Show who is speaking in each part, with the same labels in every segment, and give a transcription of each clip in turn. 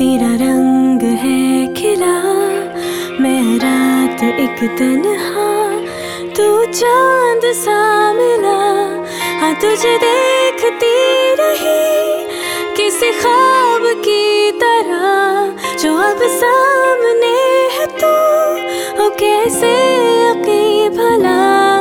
Speaker 1: तेरा रंग है खिला, मैं रात एक तन्हा, तू चांद सा मिला। हाँ तुझे देखती रही किसी ख्वाब की तरह, जो अब सामने है तू वो कैसे यकीन भला।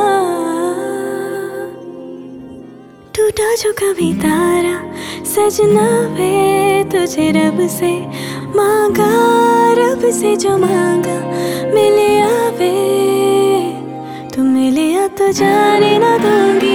Speaker 1: टूटा जो कभी तारा सजना वे, तुझे रब से मांगा, रब से जो मांगा मिले आवे। तू मिले या तो जाने ना दूंगी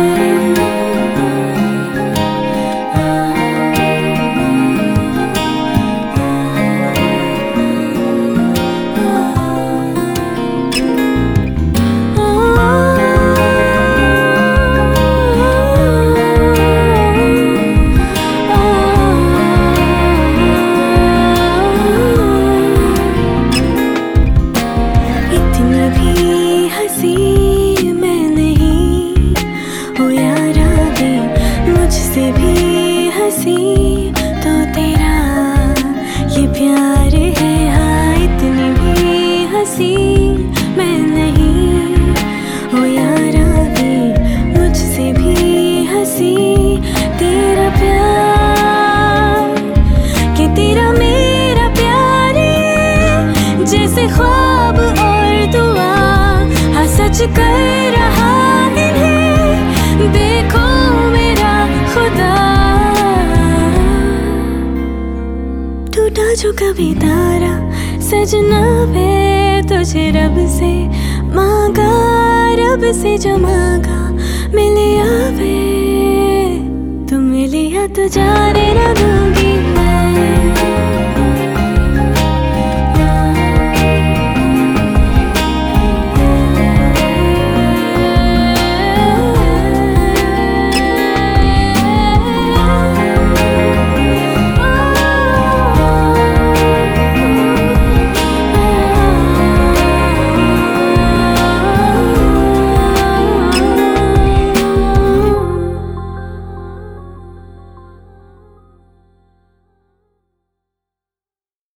Speaker 1: भी हंसी तो तेरा ये प्यार है। हाँ इतनी भी हंसी मैं नहीं, ओ यारा भी मुझसे भी हंसी तेरा प्यार, कि तेरा मेरा प्यार जैसे ख्वाब और दुआ। हाँ सच कर रहा इन्हें देखो मेरा खुदा। टूटा जो कभी तारा सजना वे, तुझे रब से मांगा, रब से जो मांगा मिले आवे। तू मिले या तो जाने ना दो